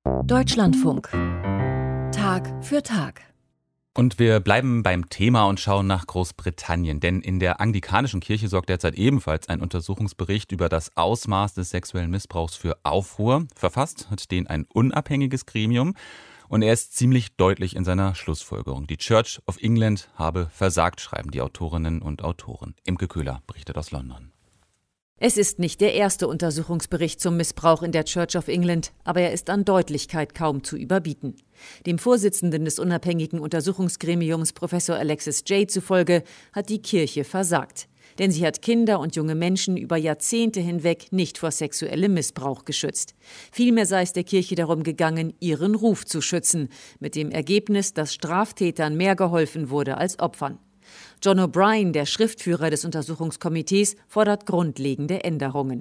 Deutschlandfunk. Tag für Tag. Und wir bleiben beim Thema und schauen nach Großbritannien. Denn in der anglikanischen Kirche sorgt derzeit ebenfalls ein Untersuchungsbericht über das Ausmaß des sexuellen Missbrauchs für Aufruhr. Verfasst hat den ein unabhängiges Gremium. Und er ist ziemlich deutlich in seiner Schlussfolgerung. Die Church of England habe versagt, schreiben die Autorinnen und Autoren. Imke Köhler berichtet aus London. Es ist nicht der erste Untersuchungsbericht zum Missbrauch in der Church of England, aber er ist an Deutlichkeit kaum zu überbieten. Dem Vorsitzenden des unabhängigen Untersuchungsgremiums, Professor Alexis Jay, zufolge hat die Kirche versagt. Denn sie hat Kinder und junge Menschen über Jahrzehnte hinweg nicht vor sexuellem Missbrauch geschützt. Vielmehr sei es der Kirche darum gegangen, ihren Ruf zu schützen, mit dem Ergebnis, dass Straftätern mehr geholfen wurde als Opfern. John O'Brien, der Schriftführer des Untersuchungskomitees, fordert grundlegende Änderungen.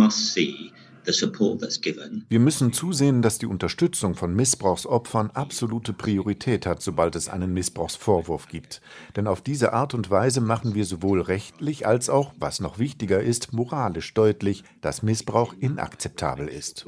Wir müssen zusehen, dass die Unterstützung von Missbrauchsopfern absolute Priorität hat, sobald es einen Missbrauchsvorwurf gibt. Denn auf diese Art und Weise machen wir sowohl rechtlich als auch, was noch wichtiger ist, moralisch deutlich, dass Missbrauch inakzeptabel ist.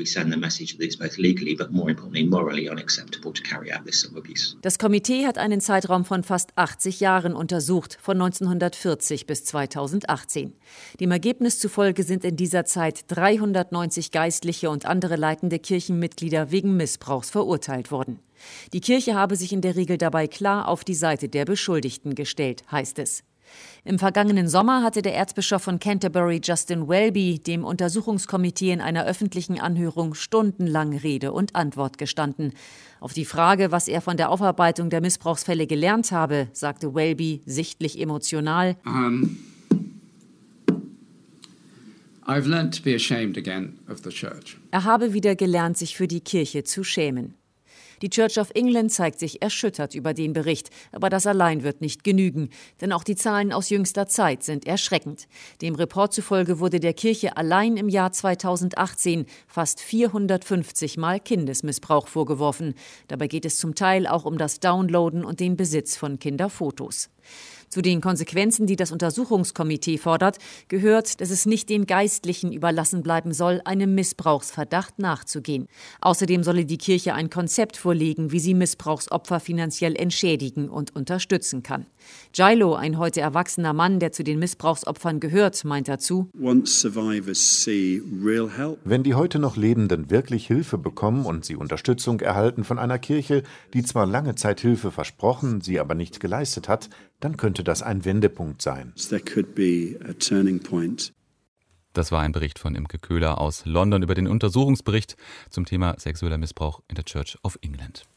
Das Komitee hat einen Zeitraum von fast 80 Jahren untersucht, von 1940 bis 2018. Dem Ergebnis zufolge sind in dieser Zeit 390 Geistliche und andere leitende Kirchenmitglieder wegen Missbrauchs verurteilt worden. Die Kirche habe sich in der Regel dabei klar auf die Seite der Beschuldigten gestellt, heißt es. Im vergangenen Sommer hatte der Erzbischof von Canterbury, Justin Welby, dem Untersuchungskomitee in einer öffentlichen Anhörung stundenlang Rede und Antwort gestanden. Auf die Frage, was er von der Aufarbeitung der Missbrauchsfälle gelernt habe, sagte Welby sichtlich emotional: I've learned to be ashamed again of the church. Er habe wieder gelernt, sich für die Kirche zu schämen. Die Church of England zeigt sich erschüttert über den Bericht, aber das allein wird nicht genügen, denn auch die Zahlen aus jüngster Zeit sind erschreckend. Dem Report zufolge wurde der Kirche allein im Jahr 2018 fast 450 Mal Kindesmissbrauch vorgeworfen. Dabei geht es zum Teil auch um das Downloaden und den Besitz von Kinderfotos. Zu den Konsequenzen, die das Untersuchungskomitee fordert, gehört, dass es nicht den Geistlichen überlassen bleiben soll, einem Missbrauchsverdacht nachzugehen. Außerdem solle die Kirche ein Konzept vorlegen, wie sie Missbrauchsopfer finanziell entschädigen und unterstützen kann. Gilo, ein heute erwachsener Mann, der zu den Missbrauchsopfern gehört, meint dazu: Wenn die heute noch Lebenden wirklich Hilfe bekommen und sie Unterstützung erhalten von einer Kirche, die zwar lange Zeit Hilfe versprochen, sie aber nicht geleistet hat, dann könnte das ein Wendepunkt sein. Das war ein Bericht von Imke Köhler aus London über den Untersuchungsbericht zum Thema sexueller Missbrauch in der Church of England.